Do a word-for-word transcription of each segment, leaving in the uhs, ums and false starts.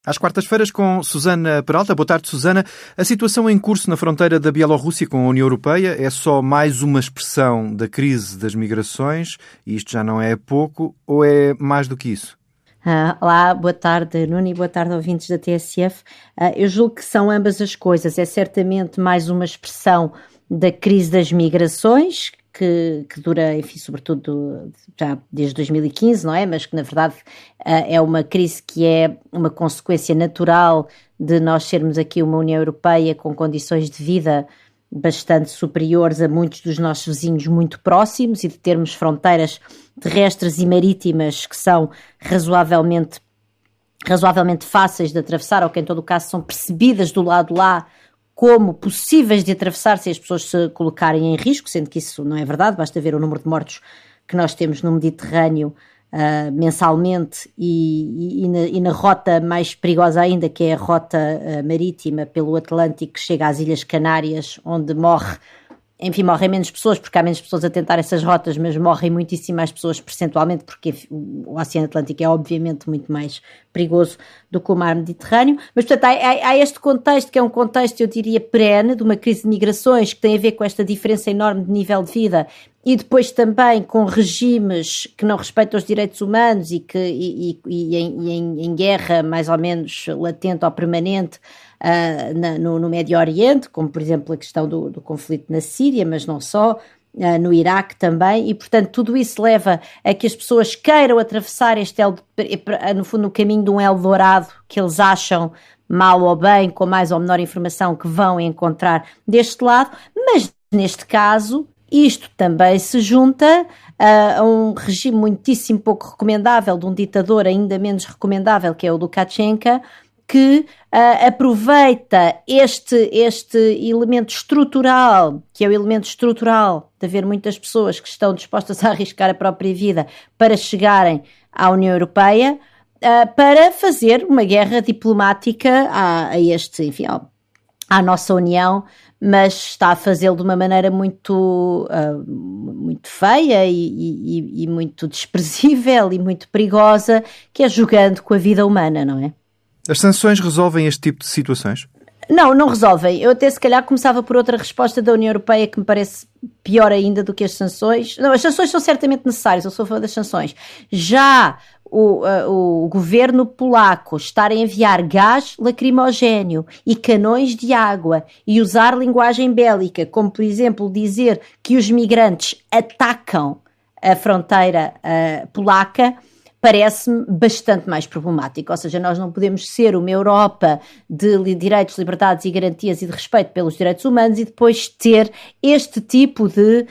Às quartas-feiras com Susana Peralta. Boa tarde, Susana. A situação em curso na fronteira da Bielorrússia com a União Europeia é só mais uma expressão da crise das migrações, e isto já não é pouco, ou é mais do que isso? Ah, olá, boa tarde, Nuno, e boa tarde, ouvintes da T S F. Ah, eu julgo que são ambas as coisas. É certamente mais uma expressão da crise das migrações, que, que dura, enfim, sobretudo já desde dois mil e quinze, não é? Mas que, na verdade, é uma crise que é uma consequência natural de nós sermos aqui uma União Europeia com condições de vida bastante superiores a muitos dos nossos vizinhos muito próximos e de termos fronteiras terrestres e marítimas que são razoavelmente, razoavelmente fáceis de atravessar, ou que, em todo o caso, são percebidas do lado lá como possíveis de atravessar se as pessoas se colocarem em risco, sendo que isso não é verdade. Basta ver o número de mortos que nós temos no Mediterrâneo uh, mensalmente e, e, e, na, e na rota mais perigosa ainda, que é a rota uh, marítima pelo Atlântico, que chega às Ilhas Canárias, onde morre, enfim, morrem menos pessoas, porque há menos pessoas a tentar essas rotas, mas morrem muitíssimo mais pessoas percentualmente, porque o Oceano Atlântico é obviamente muito mais perigoso do que o mar Mediterrâneo. Mas, portanto, há, há, há este contexto, que é um contexto, eu diria, perene, de uma crise de migrações, que tem a ver com esta diferença enorme de nível de vida, e depois também com regimes que não respeitam os direitos humanos e, que, e, e, e, em, e em, em guerra mais ou menos latente ou permanente, Uh, na, no, no Médio Oriente, como por exemplo a questão do, do conflito na Síria, mas não só, uh, no Iraque também, e portanto tudo isso leva a que as pessoas queiram atravessar este El, no fundo o caminho de um Eldorado que eles acham, mal ou bem, com mais ou menor informação, que vão encontrar deste lado, mas neste caso isto também se junta uh, a um regime muitíssimo pouco recomendável, de um ditador ainda menos recomendável, que é o Lukashenko, que uh, aproveita este, este elemento estrutural, que é o elemento estrutural de haver muitas pessoas que estão dispostas a arriscar a própria vida para chegarem à União Europeia, uh, para fazer uma guerra diplomática a, a este, enfim, ao, à nossa União, mas está a fazê-lo de uma maneira muito, uh, muito feia e, e, e muito desprezível e muito perigosa, que é jogando com a vida humana, não é? As sanções resolvem este tipo de situações? Não, não resolvem. Eu até se calhar começava por outra resposta da União Europeia que me parece pior ainda do que as sanções. Não, as sanções são certamente necessárias, eu sou a favor das sanções. Já o, uh, o governo polaco estar a enviar gás lacrimogéneo e canões de água e usar linguagem bélica, como por exemplo dizer que os migrantes atacam a fronteira uh, polaca, parece-me bastante mais problemático. Ou seja, nós não podemos ser uma Europa de direitos, liberdades e garantias e de respeito pelos direitos humanos e depois ter este tipo de,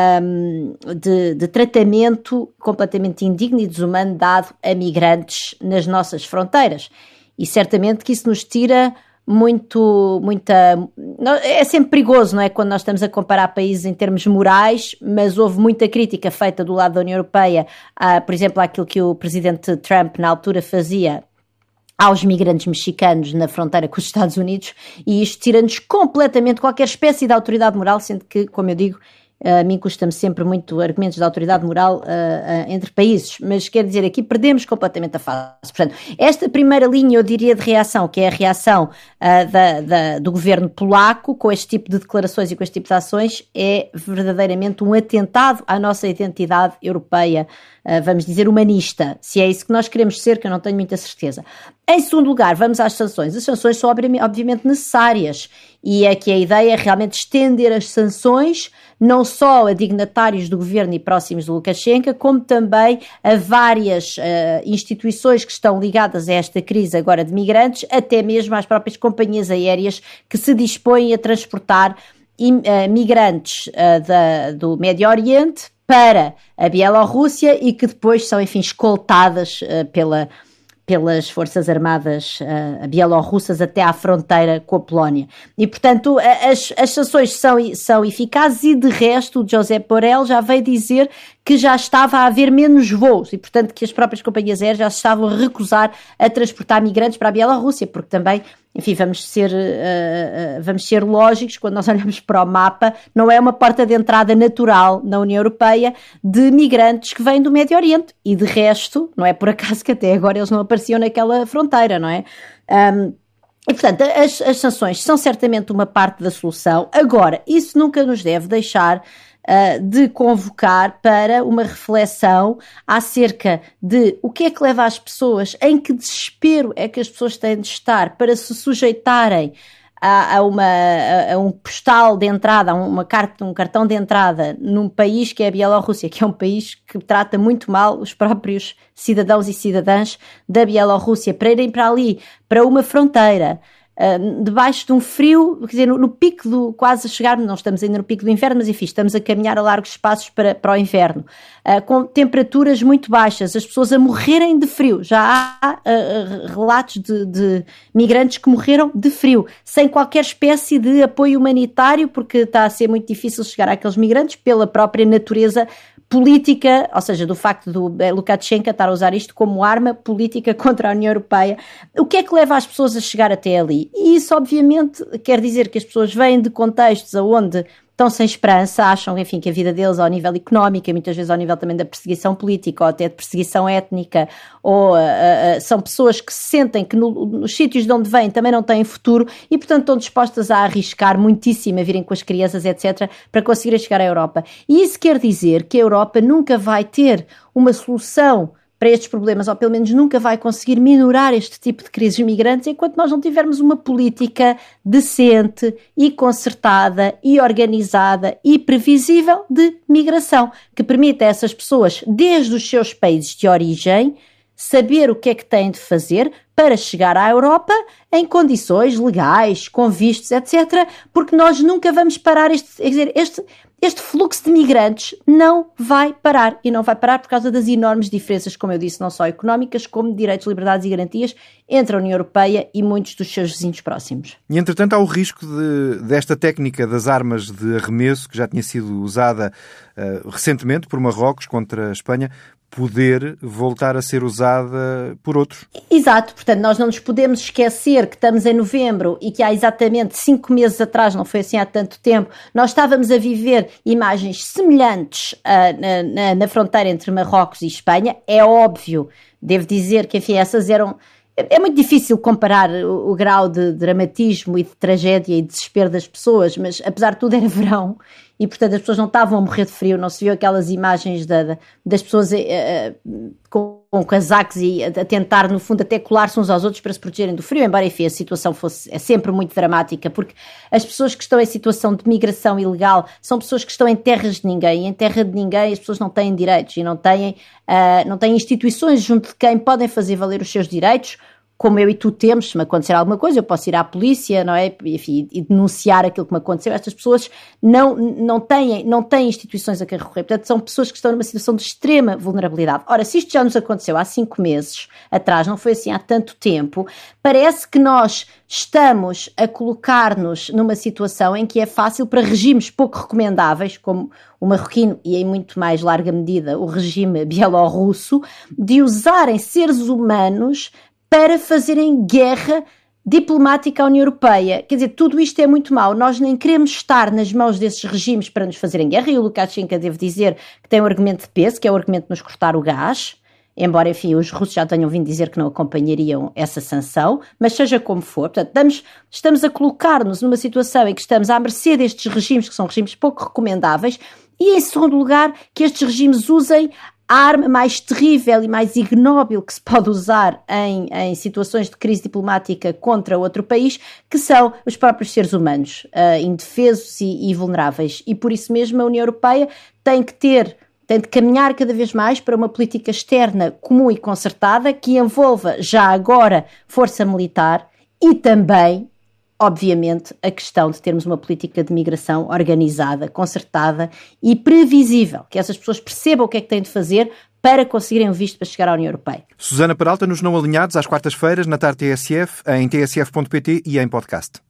um, de, de tratamento completamente indigno e desumano dado a migrantes nas nossas fronteiras. E certamente que isso nos tira muito, muita... É sempre perigoso, não é? Quando nós estamos a comparar países em termos morais, mas houve muita crítica feita do lado da União Europeia, a, por exemplo, àquilo que o presidente Trump na altura fazia aos migrantes mexicanos na fronteira com os Estados Unidos, e isto tira-nos completamente qualquer espécie de autoridade moral, sendo que, como eu digo, a mim custa-me sempre muito argumentos de autoridade moral uh, uh, entre países, mas quer dizer, aqui perdemos completamente a face. Portanto, esta primeira linha, eu diria, de reação, que é a reação uh, da, da, do governo polaco com este tipo de declarações e com este tipo de ações, é verdadeiramente um atentado à nossa identidade europeia, uh, vamos dizer, humanista, se é isso que nós queremos ser, que eu não tenho muita certeza. Em segundo lugar, vamos às sanções. As sanções são obviamente necessárias, e é que a ideia é realmente estender as sanções não só a dignatários do governo e próximos do Lukashenko, como também a várias uh, instituições que estão ligadas a esta crise agora de migrantes, até mesmo às próprias companhias aéreas que se dispõem a transportar im, uh, migrantes uh, da, do Médio Oriente para a Bielorrússia e que depois são, enfim, escoltadas uh, pela pelas forças armadas uh, bielorrussas até à fronteira com a Polónia. E, portanto, as, as sanções são, são eficazes e, de resto, o Josep Borrell já veio dizer que já estava a haver menos voos e, portanto, que as próprias companhias aéreas já se estavam a recusar a transportar migrantes para a Bielorrússia, porque também, enfim, vamos ser, uh, vamos ser lógicos, quando nós olhamos para o mapa, não é uma porta de entrada natural na União Europeia de migrantes que vêm do Médio Oriente, e de resto, não é por acaso que até agora eles não apareciam naquela fronteira, não é? Um, E, portanto, as, as sanções são certamente uma parte da solução. Agora, isso nunca nos deve deixar uh, de convocar para uma reflexão acerca de o que é que leva as pessoas, em que desespero é que as pessoas têm de estar para se sujeitarem a, a, uma, a, a um postal de entrada, a uma carta, um cartão de entrada num país que é a Bielorrússia, que é um país que trata muito mal os próprios cidadãos e cidadãs da Bielorrússia, para irem para ali, para uma fronteira, uh, debaixo de um frio, quer dizer, no, no pico do, quase a chegar, não estamos ainda no pico do inverno, mas enfim, estamos a caminhar a largos espaços para, para o inverno, uh, com temperaturas muito baixas, as pessoas a morrerem de frio. Já há uh, relatos de, de migrantes que morreram de frio, sem qualquer espécie de apoio humanitário, porque está a ser muito difícil chegar àqueles migrantes pela própria natureza política, ou seja, do facto do Lukashenko estar a usar isto como arma política contra a União Europeia. O que é que leva as pessoas a chegar até ali? E isso, obviamente, quer dizer que as pessoas vêm de contextos onde estão sem esperança, acham, enfim, que a vida deles ao nível económico e muitas vezes ao nível também da perseguição política ou até de perseguição étnica, ou uh, uh, são pessoas que se sentem que no, nos sítios de onde vêm também não têm futuro e, portanto, estão dispostas a arriscar muitíssimo, a virem com as crianças, etcétera, para conseguirem chegar à Europa. E isso quer dizer que a Europa nunca vai ter uma solução para estes problemas, ou pelo menos nunca vai conseguir minorar este tipo de crises migrantes enquanto nós não tivermos uma política decente e concertada e organizada e previsível de migração, que permita a essas pessoas, desde os seus países de origem, saber o que é que têm de fazer para chegar à Europa em condições legais, com vistos, etcétera, porque nós nunca vamos parar este, quer dizer, este, este fluxo de migrantes não vai parar, e não vai parar por causa das enormes diferenças, como eu disse, não só económicas, como de direitos, liberdades e garantias entre a União Europeia e muitos dos seus vizinhos próximos. E, entretanto, há o risco de, desta técnica das armas de arremesso, que já tinha sido usada uh, recentemente por Marrocos contra a Espanha, poder voltar a ser usada por outros. Exato, portanto nós não nos podemos esquecer que estamos em novembro e que há exatamente cinco meses atrás, não foi assim há tanto tempo, nós estávamos a viver imagens semelhantes uh, na, na, na fronteira entre Marrocos e Espanha. É óbvio, devo dizer que enfim, essas eram... É muito difícil comparar o, o grau de dramatismo e de tragédia e de desespero das pessoas, mas apesar de tudo era verão e portanto as pessoas não estavam a morrer de frio, não se viu aquelas imagens da, da, das pessoas uh, uh, com, com casacos e a, a tentar no fundo até colar-se uns aos outros para se protegerem do frio, embora enfim a situação fosse, é sempre muito dramática, porque as pessoas que estão em situação de migração ilegal são pessoas que estão em terras de ninguém, e em terra de ninguém as pessoas não têm direitos e não têm, uh, não têm instituições junto de quem podem fazer valer os seus direitos, como eu e tu temos. Se me acontecer alguma coisa, eu posso ir à polícia, não é? Enfim, e denunciar aquilo que me aconteceu. Estas pessoas não, não, têm, não têm instituições a quem recorrer. Portanto, são pessoas que estão numa situação de extrema vulnerabilidade. Ora, se isto já nos aconteceu há cinco meses atrás, não foi assim há tanto tempo, parece que nós estamos a colocar-nos numa situação em que é fácil para regimes pouco recomendáveis, como o marroquino e em muito mais larga medida o regime bielorrusso, de usarem seres humanos para fazerem guerra diplomática à União Europeia. Quer dizer, tudo isto é muito mau. Nós nem queremos estar nas mãos desses regimes para nos fazerem guerra, e o Lukashenko, devo dizer, que tem um argumento de peso, que é o argumento de nos cortar o gás, embora, enfim, os russos já tenham vindo dizer que não acompanhariam essa sanção, mas seja como for, portanto, estamos, estamos a colocar-nos numa situação em que estamos à mercê destes regimes, que são regimes pouco recomendáveis, e, em segundo lugar, que estes regimes usem a arma mais terrível e mais ignóbil que se pode usar em, em situações de crise diplomática contra outro país, que são os próprios seres humanos, uh, indefesos e, e vulneráveis. E por isso mesmo a União Europeia tem que ter, tem de caminhar cada vez mais para uma política externa comum e concertada que envolva já agora força militar e também, obviamente, a questão de termos uma política de migração organizada, concertada e previsível, que essas pessoas percebam o que é que têm de fazer para conseguirem um visto para chegar à União Europeia. Susana Peralta, nos Não Alinhados, às quartas-feiras, na tarde T S F, em t s f ponto p t e em podcast.